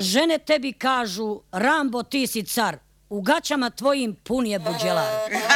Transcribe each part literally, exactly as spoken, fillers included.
Žene tebi kažu, Rambo ti si car, u gaćama tvojim pun je buđelar.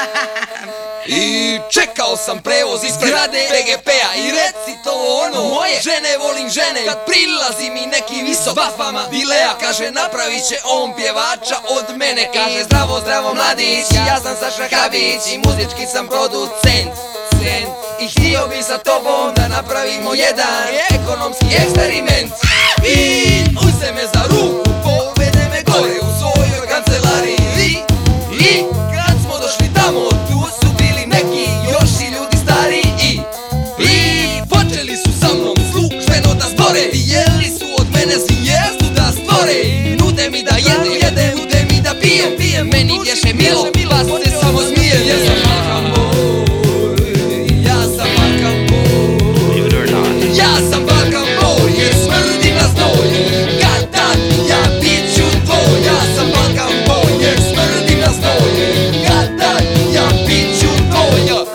I čekao sam prevoz iz grade P G P-a i reci to ono moje. Žene volim žene, kad prilazi mi neki visok bafama Dilea, kaže napravit će on pjevača od mene. Kaže zdravo, zdravo mladić, ja sam Saša Habić i muzički sam producent. I htio bi sa tobom da napravimo jedan ekonomski eksperiment. I uzme me za ruku, povede me gore u svojoj kancelariji. I kad smo došli tamo, tu su bili neki još i ljudi stari. I, i počeli su sa mnom službeno da zbore. Htjeli su od mene zvijezdu da stvore. Nude mi da jedem, jedem, nude mi da pijem, pijem. Meni bješe milo, pa se samo smijem. Ja sam Balkan boy, ja sam Balkan boy, ja sam Balkan boy, jer smrdim na znoj. Kad tad ja bit ću tvoj. Ja sam Balkan boy, jer smrdim na znoj. Kad tad ja bit ću tvoj.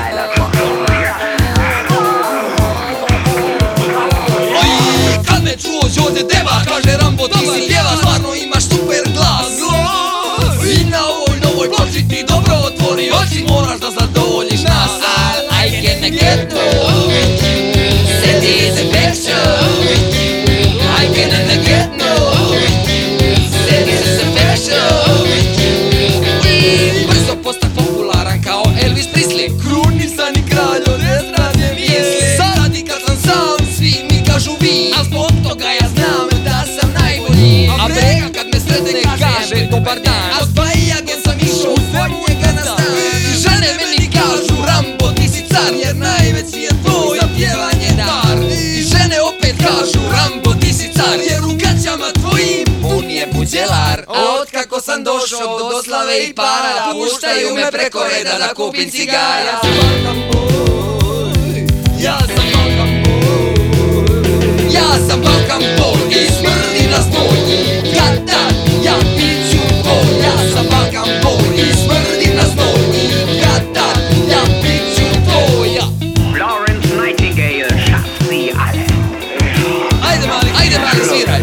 Oj, kad me čuo Đode Deva, kaže Rambo ti si pjeva, stvarno imaš super glas. I na ovoj novoj ploči ti dobro otvori oči, moraš da zadovoljiš nas. Al I can't get no, satisfaction. I can't get no satisfaction. I brzo postak popularan kao Elvis Presley, krunisan i kralj od estrade misli. Sad i kad sam sam, svi mi kažu vi, a zbog toga ja znam da sam najbolji. A Brega kad me sretne kaže dobar dan, a s Bajagom sam išao od njega na stan. I žene meni kažu Rambo ti si car, jer najveći je tvoj za pjevanje dar. I žene opet kažu Rambo ti si car, jer u gaćama tvojim pun je buđelar. Od kako sam došao do slave i para, puštaju me preko reda da kupim cigara. Ja sam Balkan boy, ja sam Balkan boy, ja sam Balkan boy i smrdim na znoj. Kad tad ja bit ću tvoj. Ja sam Balkan boy i smrdim na znoj. Kad tad ja bit ću tvoj. Florence Nightingale, šasti ale. Ajde mali, ajde mali sviraj.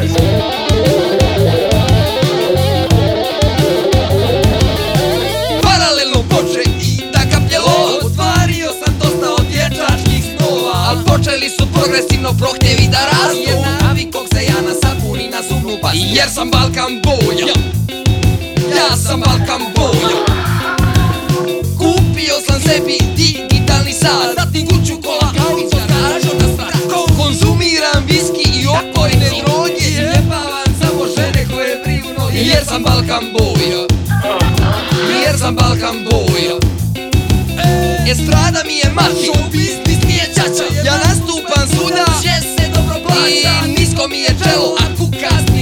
Paralelno poče i da kapljelo, ostvario sam dosta od dječačkih snova. Al počeli su progresivno prohtjevi da rastu, jer navikog se ja na sapun i na zubnu pastu. Jer sam Balkan boja, ja sam Balkan boja. Kupio sam sebi digitalni sat, zatim kuću, kola, kavica, garažu na sprat. Konzumiram viski i opojne droge, jebavam samo žene koje brigu noge. Jer sam Balkan boja, jer sam Balkan boja. Estrada mi je mačo, biznis mi je čača. Ja nastupam svuda, će se dobro plaća. I nisko mi je čelo, a kukas mi